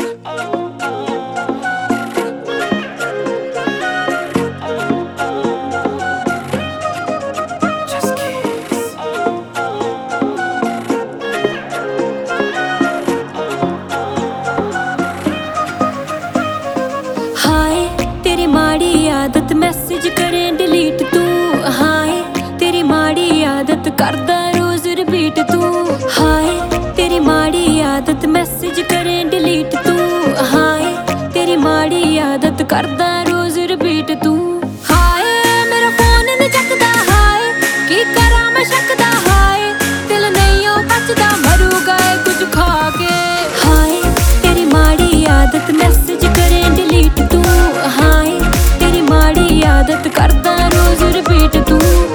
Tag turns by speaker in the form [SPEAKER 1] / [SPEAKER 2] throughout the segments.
[SPEAKER 1] आदत मैसेज करें डिलीट तू, हाय तेरी माड़ी आदत करदा रोज रिपीट तू, हाय तेरी माड़ी आदत मैसेज करें डिलीट तू, हाय तेरी माड़ी आदत करदा रोज रिपीट तू। हाय मेरा फोन नहीं चकदा, हाय की करा मैं शकदा, हाय दिल नहीं ओ बचदा मरूगा कुछ खा के। हाय तेरी माड़ी आदत मैसेज करें डिलीट तू, हाय तेरी माड़ी आदत करदा रोज रिपीट तू।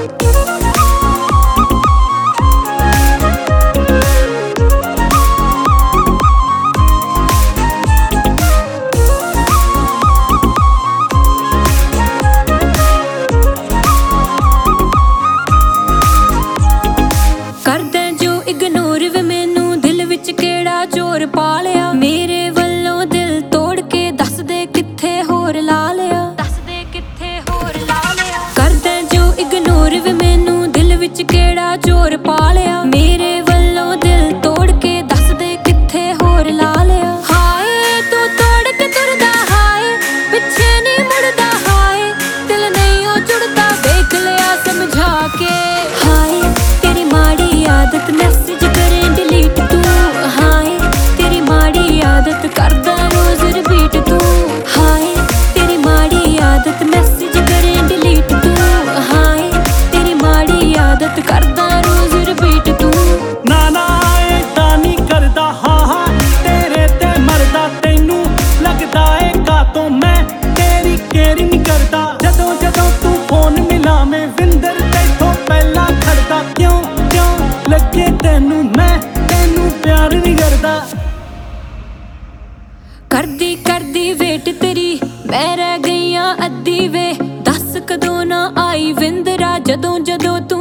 [SPEAKER 1] करदा जो इग्नोर वे मैनू दिल विच केड़ा चोर पा लिया, मेरे वल्लों दिल तोड़ के दस दे कित्थे होर ला लिया, दस दे कित्थे होर ला लिया। करदा जो इग्नोर वे मैनू दिल विच केड़ा चोर पा लिया, मेरे वल्लों दिल तोड़ के दस दे कित्थे होर ला लिया। हाय तू तोड़ के तुरदा, हाय पिछे नहीं मुड़दा, हाय दिल नहीं ओ जुड़दा देख लिया समझा के। हाय तेरी माड़ी आदत मैसेज करें डिलीट तू, हाय तेरी माड़ी आदत करदा रोज रिपीट तू, हाय तेरी माड़ी आदत मैसेज करें डिलीट तू, हाय तेरी माड़ी आदत करदा रोज रिपीट तू।
[SPEAKER 2] ना ना ऐदा नहीं करदा, हाँ हाँ तेरे ते मरदा, तैनू लगदा है कातों मैं तेरी केयर नहीं करदा। जदों जदों तू फोन मिलावें विंदर तैथों पहला खड़दा, क्यों क्यों लगे तैनू मैं तैनू प्यार नहीं करदा।
[SPEAKER 1] करदी करदी वेट तेरी मैं रह गईयां अद्धी वे, दस कदों ना आई विंदरा जदों जदों तू